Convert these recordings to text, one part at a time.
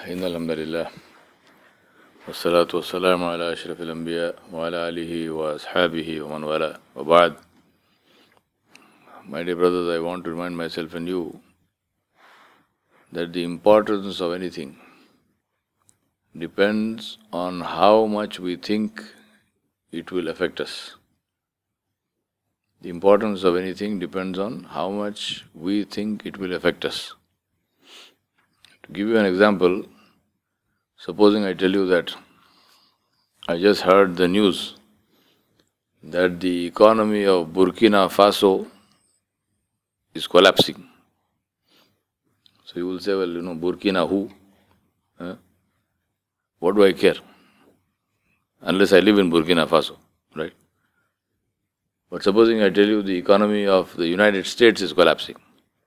إن الحمد لله والصلاة والسلام على أشرف الأنبياء وعلى آله وأصحابه ومن والاه وبعد. My dear brothers, I want to remind myself and you that the importance of anything depends on how much we think it will affect us. The importance of anything depends on how much we think it will affect us. To give you an example, supposing I tell you that I just heard the news that the economy of Burkina Faso is collapsing. So you will say, well, Burkina who? What do I care? Unless I live in Burkina Faso, right? But supposing I tell you the economy of the United States is collapsing,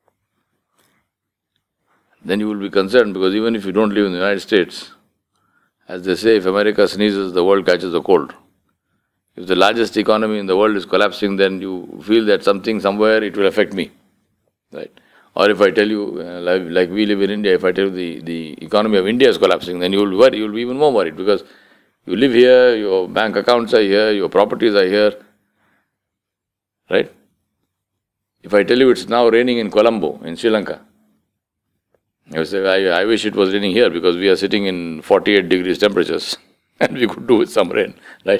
then you will be concerned, because even if you don't live in the United States, as they say, if America sneezes, the world catches a cold. If the largest economy in the world is collapsing, then you feel that something somewhere it will affect me, right? Or if I tell you, like we live in India, if I tell you the economy of India is collapsing, then you will worry, you will be even more worried, because you live here, your bank accounts are here, your properties are here, right? If I tell you it's now raining in Colombo, in Sri Lanka, you say, I wish it was raining here, because we are sitting in 48 degrees temperatures and we could do with some rain, right?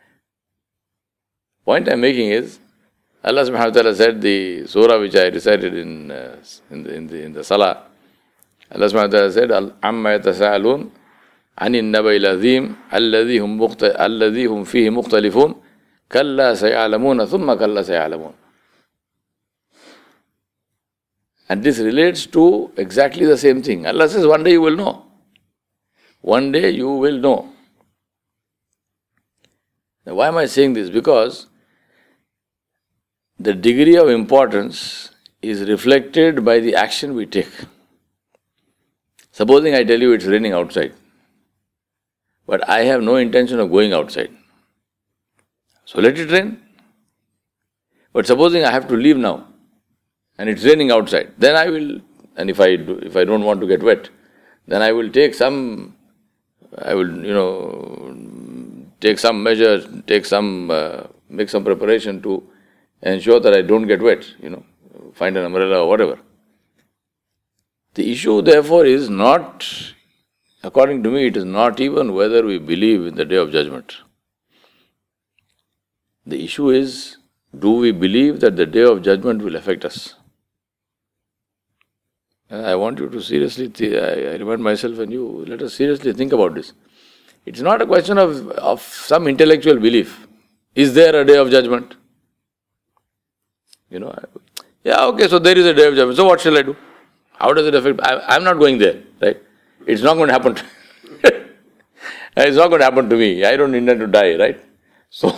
Point I'm making is, Allah subhanahu wa ta'ala said, the surah which I recited in the Salah, Allah subhanahu wa ta'ala said, Amma yatasa'alun anin nabayil azim alladhi hum fihi mukhtalifun kalla saya'alamuna thumma kalla saya'alamun. And this relates to exactly the same thing. Allah says, one day you will know. One day you will know. Now, why am I saying this? Because the degree of importance is reflected by the action we take. Supposing I tell you it's raining outside, but I have no intention of going outside. So let it rain. But supposing I have to leave now, and it's raining outside, then I will, and if I don't want to get wet, then I will take some measures, make some preparation to ensure that I don't get wet, find an umbrella or whatever. The issue therefore is not, according to me, it is not even whether we believe in the Day of Judgment. The issue is, do we believe that the Day of Judgment will affect us? I want you to seriously, I remind myself and you, let us seriously think about this. It's not a question of some intellectual belief. Is there a Day of Judgment? So there is a Day of Judgment. So what shall I do? How does it affect? I'm not going there, right? It's not going to happen. It's not going to happen to me. I don't intend to die, right? So,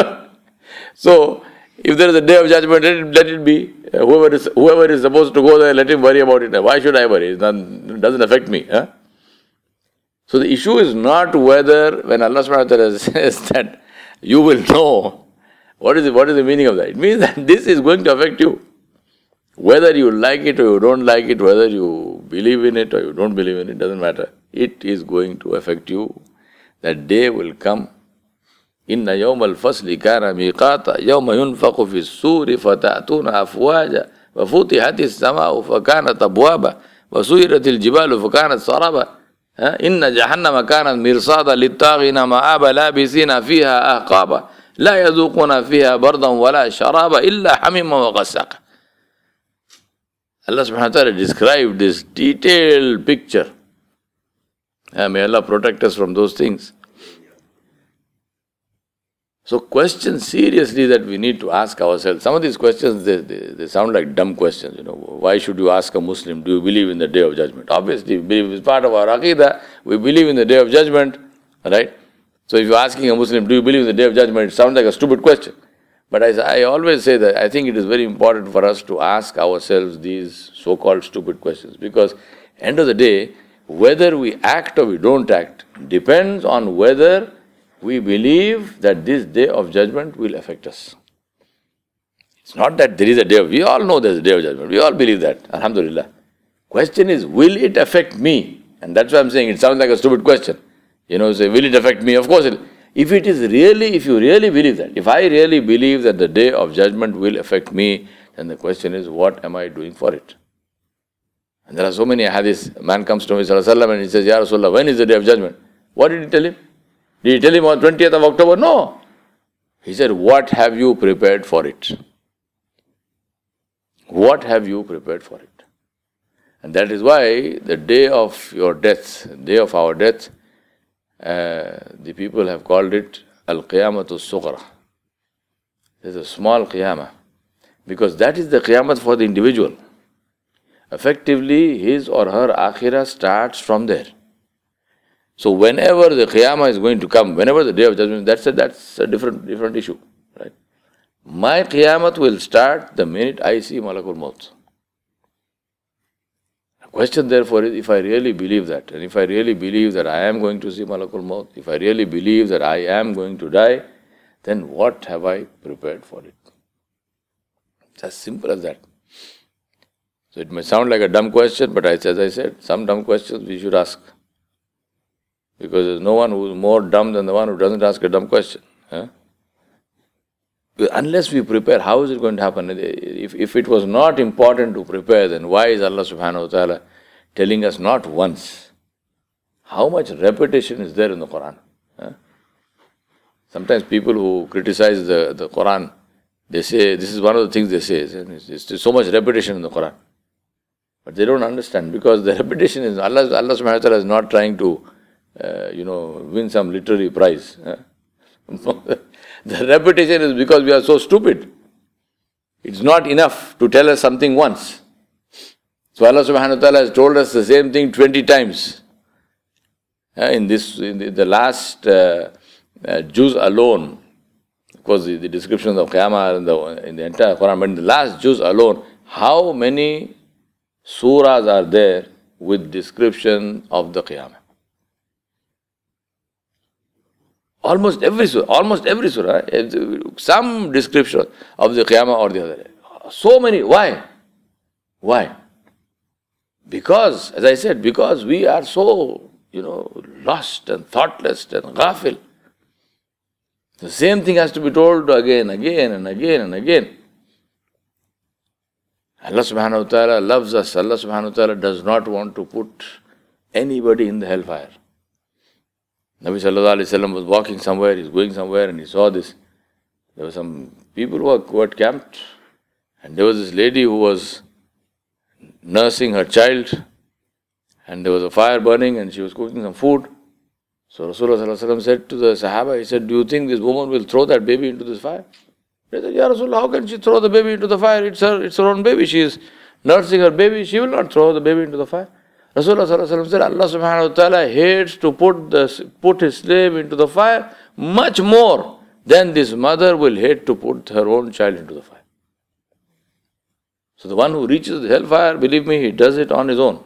if there is a Day of Judgment, let it be. Whoever is supposed to go there, let him worry about it. Why should I worry? It doesn't affect me. So the issue is not whether, when Allah subhanahu wa ta'ala says that you will know, what is the meaning of that? It means that this is going to affect you. Whether you like it or you don't like it, whether you believe in it or you don't believe in it, doesn't matter. It is going to affect you. That day will come. إن يوم الفصل كان ميقاتا يوم ينفخ في الصور فتأتون أفواجا وفتحت السماء فكانت أبوابا وسيرت الجبال فكانت سرابا إن جهنم كانت مرصادا للطاغين مآبا لابسين فيها أحقابا لا يذوقون فيها بردا ولا شرابا إلا حميما وغساقا. Allah subhanahu wa ta'ala described this detailed picture. May Allah protect us from those things. So questions seriously that we need to ask ourselves. Some of these questions, they sound like dumb questions. Why should you ask a Muslim, do you believe in the Day of Judgment? Obviously, it's part of our Aqidah. We believe in the Day of Judgment, right? So if you're asking a Muslim, do you believe in the Day of Judgment? It sounds like a stupid question. But I always say that I think it is very important for us to ask ourselves these so-called stupid questions. Because end of the day, whether we act or we don't act depends on whether we believe that this Day of Judgment will affect us. It's not that there is a day of, we all know there is a Day of Judgment. We all believe that, alhamdulillah. Question is, will it affect me? And that's why I'm saying it sounds like a stupid question. Say, will it affect me? Of course it will. If you really believe that, if I really believe that the day of judgment will affect me, then the question is, what am I doing for it? And there are so many hadiths. A man comes to me, sallallahu alaihi wasallam, and he says, Ya Rasulullah, when is the day of judgment? What did he tell him? Did he tell him on 20th of October? No. He said, what have you prepared for it? What have you prepared for it? And that is why the day of your death, day of our death, the people have called it Al-Qiyamatu Sughra. There's a small Qiyamah. Because that is the Qiyamah for the individual. Effectively, his or her Akhirah starts from there. So whenever the Qiyamah is going to come, whenever the day of judgment, that's a different issue. Right? My Qiyamah will start the minute I see Malakul Maut. The question therefore is, if I really believe that, and if I really believe that I am going to see Malakul Maut, if I really believe that I am going to die, then what have I prepared for it? It's as simple as that. So it may sound like a dumb question, but as I said, some dumb questions we should ask. Because there's no one who is more dumb than the one who doesn't ask a dumb question. Unless we prepare, how is it going to happen? If it was not important to prepare, then why is Allah subhanahu wa ta'ala telling us not once? How much repetition is there in the Quran? Sometimes people who criticize the Quran, they say, this is one of the things they say, there's so much repetition in the Quran. But they don't understand, because the repetition is, Allah subhanahu wa ta'ala is not trying to win some literary prize. The repetition is because we are so stupid. It's not enough to tell us something once. So Allah subhanahu wa ta'ala has told us the same thing 20 times. In the last juz alone, of course the descriptions of Qiyamah in the entire Quran, but in the last juz alone, how many surahs are there with description of the Qiyamah? Almost every surah, some description of the Qiyamah or the other. So many. Why? Because, as I said, because we are so, lost and thoughtless and ghafil. The same thing has to be told again and again. Allah subhanahu wa ta'ala loves us. Allah subhanahu wa ta'ala does not want to put anybody in the hellfire. Nabi sallallahu alayhi wa sallam was walking somewhere, he's going somewhere, and he saw this. There were some people who had camped, and there was this lady who was nursing her child, and there was a fire burning, and she was cooking some food. So Rasulullah sallallahu alayhi wa sallam said to the Sahaba, he said, do you think this woman will throw that baby into this fire? They said, Ya Rasulullah, how can she throw the baby into the fire? It's her own baby. She is nursing her baby. She will not throw the baby into the fire. Rasulullah sallallahu alaihi wasallam said, Allah subhanahu wa ta'ala hates to put his slave into the fire much more than this mother will hate to put her own child into the fire. So the one who reaches the hellfire, believe me, he does it on his own.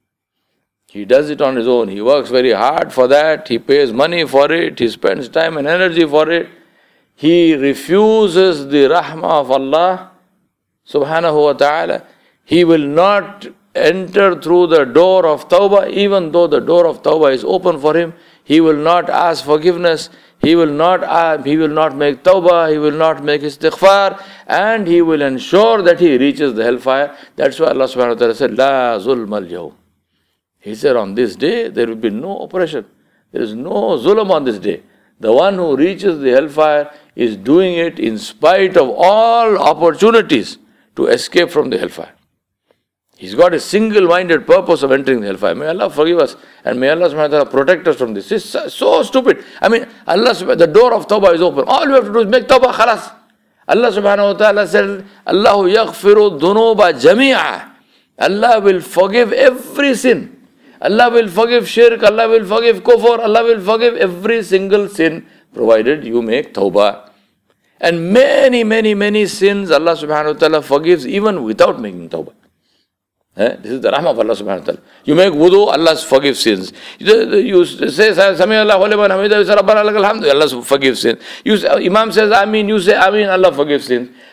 He does it on his own. He works very hard for that. He pays money for it. He spends time and energy for it. He refuses the rahmah of Allah subhanahu wa ta'ala. He will not enter through the door of tawbah, even though the door of tawbah is open for him. He will not ask forgiveness. He will not make tawbah. He will not make istighfar, and he will ensure that he reaches the hellfire. That's why Allah subhanahu wa ta'ala said, La zulm al-yawm. He said, on this day there will be no oppression. There is no zulm on this day. The one who reaches the hellfire is doing it in spite of all opportunities to escape from the hellfire. He's got a single-minded purpose of entering the hellfire. May Allah forgive us, and may Allah subhanahu wa ta'ala protect us from this. It's so stupid. The door of tawbah is open. All we have to do is make tawbah, khalas. Allah subhanahu wa ta'ala said, Allahu yaghfiru dhunuba jami'a. Allah will forgive every sin. Allah will forgive shirk, Allah will forgive kufr, Allah will forgive every single sin, provided you make tawbah. And many sins Allah subhanahu wa ta'ala forgives even without making tawbah. This is the rahmah of Allah subhanahu wa ta'ala. You make wudu, Allah forgives sins. You say, Sami Allahu liman hamidah, you say, Rabbana lakal hamdu, Allah forgives sins. Imam says, Ameen, you say, Ameen, Allah forgives sins.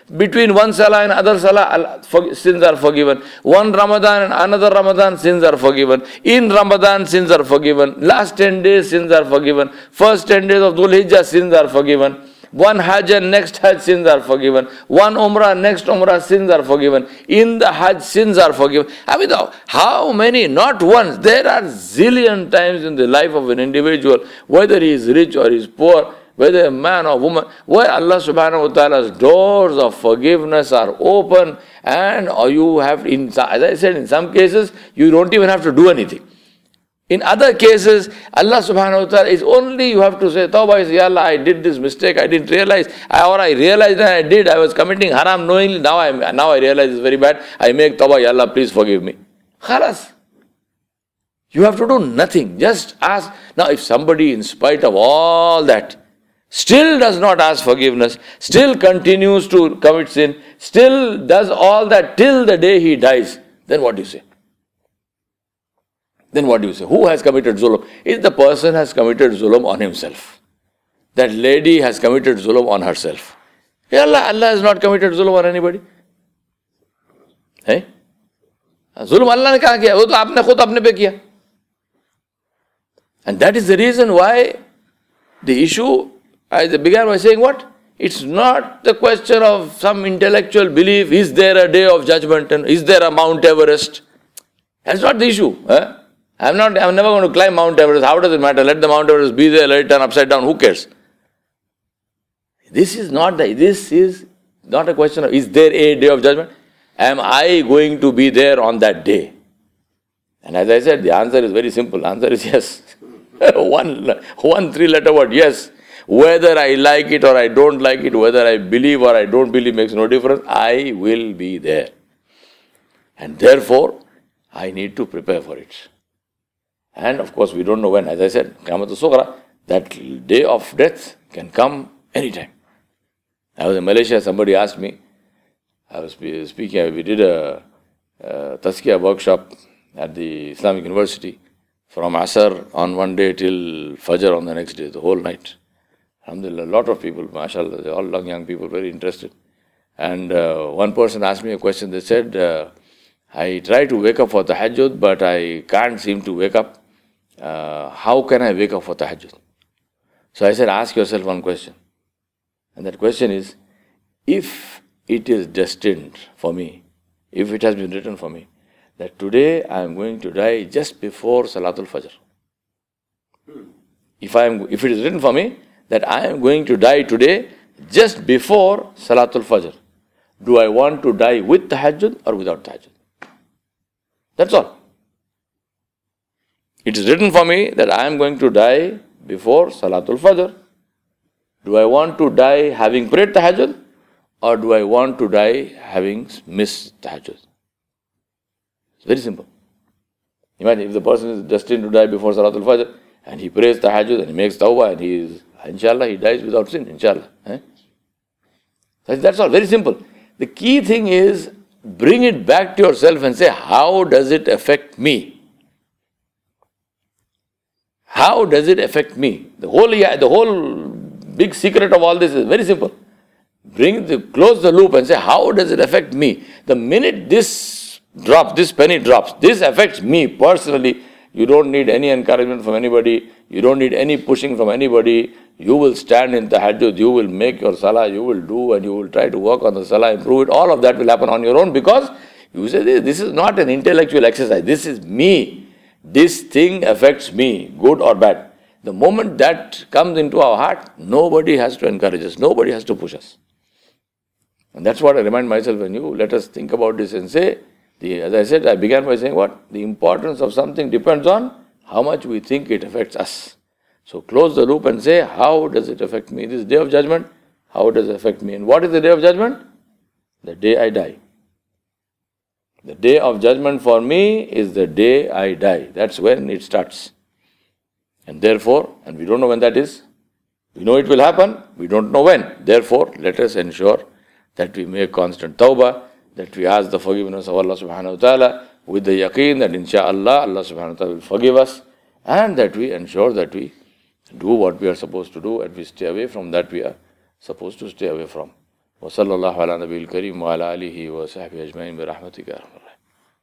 Between one salah and other salah, sins are forgiven. One Ramadan and another Ramadan, sins are forgiven. In Ramadan, sins are forgiven. Last 10 days, sins are forgiven. First 10 days of Dhul Hijjah, sins are forgiven. One Hajj and next Hajj, sins are forgiven. One Umrah, next Umrah, sins are forgiven. In the Hajj, sins are forgiven. I mean, how many? Not once. There are zillion times in the life of an individual, whether he is rich or he is poor, whether a man or woman, where Allah subhanahu wa ta'ala's doors of forgiveness are open, and you have, as I said, in some cases, you don't even have to do anything. In other cases, Allah subhanahu wa ta'ala is only, you have to say, Tawbah, Ya Allah, I did this mistake, I didn't realize, or I realized that I was committing haram knowingly, now I realize it's very bad, I make Tawbah, Ya Allah, please forgive me. Khalas. You have to do nothing, just ask. Now if somebody, in spite of all that, still does not ask forgiveness, still continues to commit sin, still does all that till the day he dies, then what do you say? Then what do you say? Who has committed zulm? If the person has committed zulm on himself, that lady has committed zulm on herself. Allah has not committed zulm on anybody. Hey? Zulm Allah ne kaha kiya? Wo to aapne khud apne pe kiya. And that is the reason why the issue, I began by saying what? It's not the question of some intellectual belief, is there a day of judgment and is there a Mount Everest? That's not the issue. I'm never going to climb Mount Everest. How does it matter? Let the Mount Everest be there, let it turn upside down. Who cares? This is not a question of, is there a day of judgment? Am I going to be there on that day? And as I said, the answer is very simple. The answer is yes. one three-letter word, yes. Whether I like it or I don't like it, whether I believe or I don't believe makes no difference. I will be there. And therefore, I need to prepare for it. And of course, we don't know when. As I said, Qiyamatul Sughra, that day of death can come anytime. I was in Malaysia, somebody asked me, I was speaking, we did a Tazkiyah workshop at the Islamic University from Asr on one day till Fajr on the next day, the whole night. Alhamdulillah, a lot of people, mashallah, they're all young people, very interested. And one person asked me a question. They said, I try to wake up for tahajjud, but I can't seem to wake up. How can I wake up for tahajjud? So I said, ask yourself one question. And that question is, if it is destined for me, if it has been written for me, that today I am going to die just before Salatul Fajr. If it is written for me that I am going to die today just before Salatul Fajr, do I want to die with tahajjud or without tahajjud? That's all. It is written for me that I am going to die before Salatul Fajr. Do I want to die having prayed tahajjud or do I want to die having missed tahajjud? It's very simple. Imagine if the person is destined to die before Salatul Fajr and he prays tahajjud and he makes tawbah and inshallah, he dies without sin, inshallah. That's all, very simple. The key thing is, bring it back to yourself and say, how does it affect me? How does it affect me? The whole big secret of all this is very simple. Close the loop and say, how does it affect me? The minute this penny drops, this affects me personally. You don't need any encouragement from anybody. You don't need any pushing from anybody. You will stand in tahajjud, you will make your salah, you will do and you will try to work on the salah, improve it. All of that will happen on your own because you say, this is not an intellectual exercise. This is me. This thing affects me, good or bad. The moment that comes into our heart, nobody has to encourage us. Nobody has to push us. And that's what I remind myself and you. Let us think about this and say, as I said, I began by saying what? The importance of something depends on how much we think it affects us. So close the loop and say, how does it affect me? This day of judgment, how does it affect me? And what is the day of judgment? The day I die. The day of judgment for me is the day I die. That's when it starts. And therefore, and we don't know when that is. We know it will happen, we don't know when. Therefore, let us ensure that we make constant tawbah, that we ask the forgiveness of Allah subhanahu wa ta'ala with the yaqeen that insha'Allah, Allah subhanahu wa ta'ala will forgive us, and that we ensure that we do what we are supposed to do and we stay away from that we are supposed to stay away from. وصلى الله على نبي الكريم وعلى آله وصحبه أجمعين برحمتك يا أرحم الراحمين.